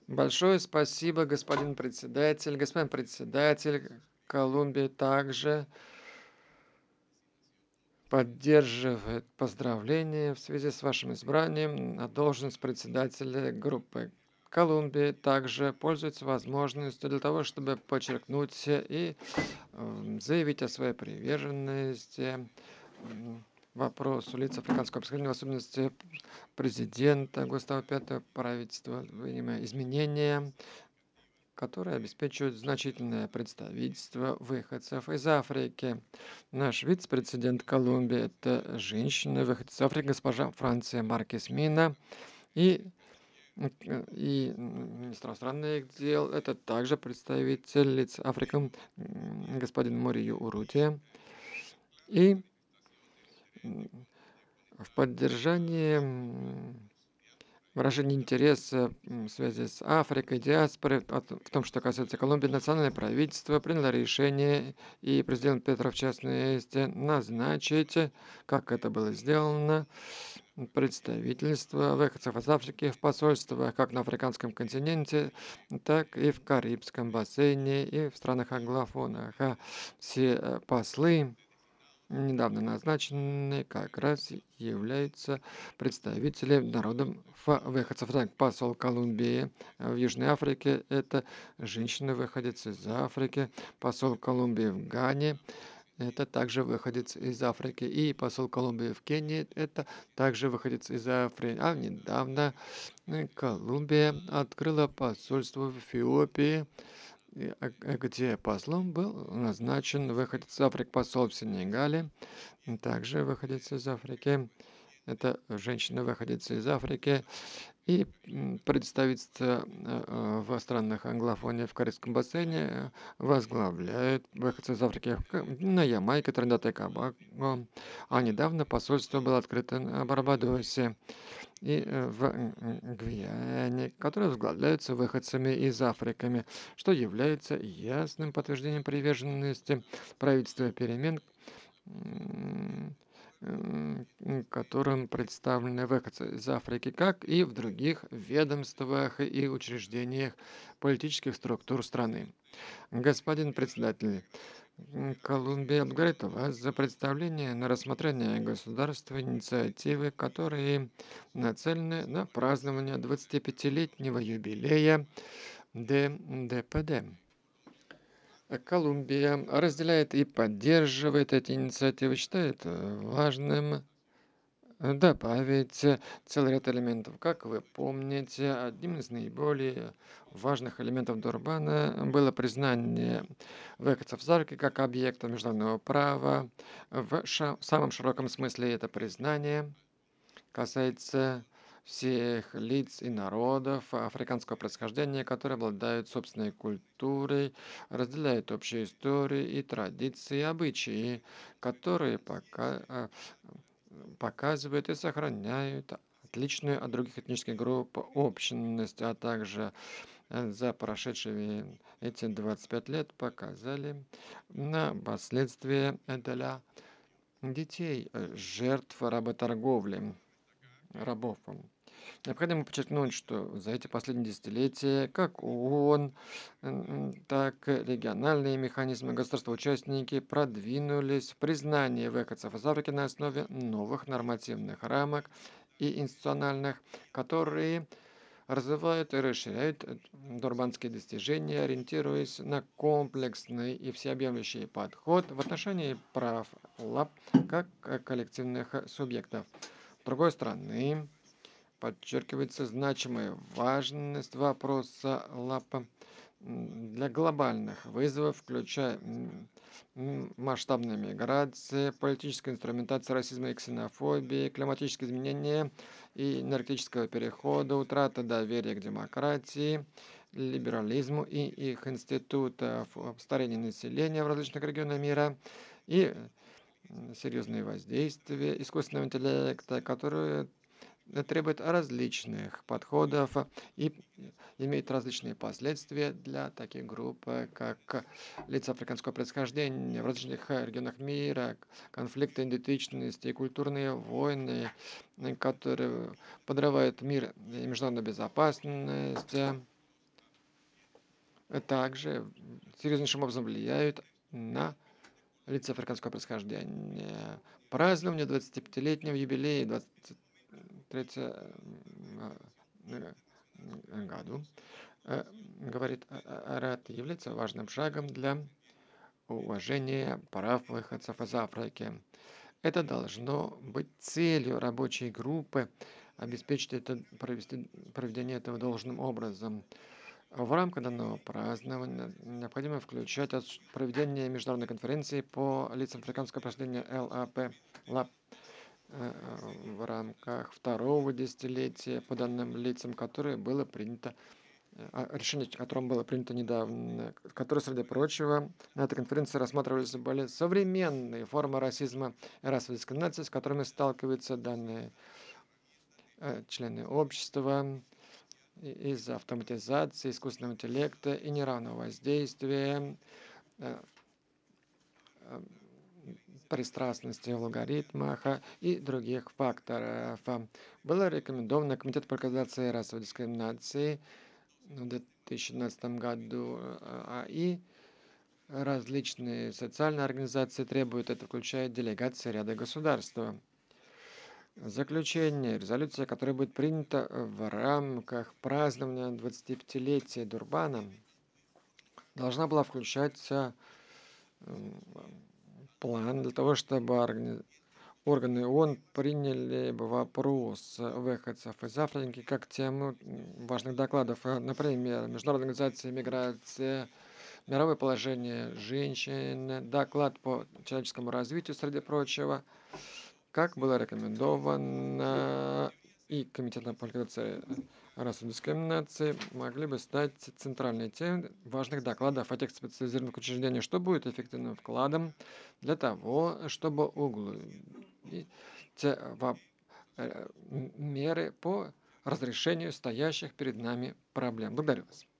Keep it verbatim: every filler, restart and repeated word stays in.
Большое спасибо, господин председатель. Господин председатель, Колумбия также поддерживает поздравления в связи с вашим избранием на должность председателя группы. Колумбия также пользуется возможностью для того, чтобы подчеркнуть и м, заявить о своей приверженности м, вопросу лиц африканского происхождения, в особенности президента Густава Пятого правительства, во имя изменения, которые обеспечивают значительное представительство выходцев из Африки. Наш вице-президент Колумбии — это женщина, выходец из Африки, госпожа Франция Маркес Мина, и, м, и министр иностранных дел — это также представитель лиц Африки, м, господин Морию Урутия. И м, в поддержании м, выражение интереса м, в связи с Африкой, диаспорой, от- в том, что касается Колумбии, национальное правительство приняло решение, и президент Петро, в частности, назначить, как это было сделано, представительство выходцев из Африки в посольствах как на африканском континенте, так и в Карибском бассейне и в странах англофонах. А все э, послы, недавно назначенный, как раз является представителем народом фа- выходцев. Так, посол Колумбии в Южной Африке — это женщина-выходец из Африки. Посол Колумбии в Гане — это также выходец из Африки. И посол Колумбии в Кении — это также выходец из Африки. А недавно э, Колумбия открыла посольство в Эфиопии, и, а, а где послом был назначен выходец из Африки, посол в Сенегале, также выходец из Африки. Это женщина-выходец из Африки. И м, представительство э, э, в странах англофонии в Карибском бассейне э, возглавляет выходцы из Африки в Ка- на Ямайке, Триндад и Тобаго. А недавно посольство было открыто на Барбадосе и э, в м, м, Гвиане, которые возглавляются выходцами из Африки, что является ясным подтверждением приверженности правительства перемен, м, м, которым представлены выходцы из Африки, как и в других ведомствах и учреждениях политических структур страны. Господин председатель, м, Колумбия благодарит вас за представление на рассмотрение государства инициативы, которые нацелены на празднование двадцатипятилетнего юбилея Д Д П Д. Колумбия разделяет и поддерживает эти инициативы, считает э, важным э, добавить э, целый ряд элементов. Как вы помните, одним из наиболее важных элементов Дурбана было признание выходцев из Африки как объекта международного права. В ша- самом широком смысле это признание касается всех лиц и народов африканского происхождения, которые обладают собственной культурой, разделяют общую историю и традиции, и обычаи, которые пока, а, показывают и сохраняют отличную от других этнических групп общность, а также э, за прошедшие эти двадцать пять лет показали на последствия для детей, э, жертв работорговли, рабов. Необходимо подчеркнуть, что за эти последние десятилетия как ООН, м, так и региональные механизмы государства-участники продвинулись в признании выходцев из Африки на основе новых нормативных рамок и институциональных, которые развивают и расширяют э, дурбанские достижения, ориентируясь на комплексный и всеобъемлющий подход в отношении прав ЛАП как э, коллективных э, субъектов. С другой стороны, подчеркивается значимая важность вопроса ЛАПа м, для глобальных вызовов, включая м, м, масштабные миграции, политическая инструментация расизма и ксенофобии, климатические изменения и энергетического перехода, утрата доверия к демократии, либерализму и их институтов, старение населения в различных регионах мира и м, серьезные воздействия искусственного интеллекта, которые э, требует различных подходов и имеет различные последствия для таких групп, э, как лица африканского происхождения в различных э, регионах мира, конфликты идентичности и культурные войны, э, которые подрывают мир и международную безопасность. э, также м, серьезнейшим образом влияют на лица африканского происхождения. Празднование двадцатипятилетнего юбилея в двадцать третьем году, э, говорит А- А- Арат, является важным шагом для уважения прав выходцев из Африки. Это должно быть целью рабочей группы, обеспечить это, провести, проведение этого должным образом. В рамках данного празднования необходимо включать ос- проведение международной конференции по лицам африканского происхождения ЛАП, ЛАП э, в рамках второго десятилетия по данным лицам, которое было принято, э, а, решение, о котором было принято недавно, которое, среди прочего, на этой конференции рассматривались более современные формы расизма и расовой дискриминации, с которыми сталкиваются данные э, члены общества и- из-за автоматизации, искусственного интеллекта и неравного воздействия, э, э, пристрастности в алгоритмах а, и других факторов. А, Было рекомендовано Комитет по ликвидации расовой дискриминации в две тысячи двенадцатом году, а, и различные социальные организации требуют это, включая делегации ряда государств. Заключение. Резолюция, которая будет принята в рамках празднования двадцатипятилетия Дурбана, должна была включать а, м, план для того, чтобы органи- органы ООН приняли бы вопрос выходцев из Африки как тему м, важных докладов. А, Например, Международная организация миграции, мировое положение женщин, доклад по человеческому развитию, среди прочего, как было рекомендовано и Комитетом по ликвидации расовой дискриминации, могли бы стать центральной темой важных докладов этих специализированных учреждений, что будет эффективным вкладом для того, чтобы углубить э, во- э, м- меры по разрешению стоящих перед нами проблем. Благодарю вас.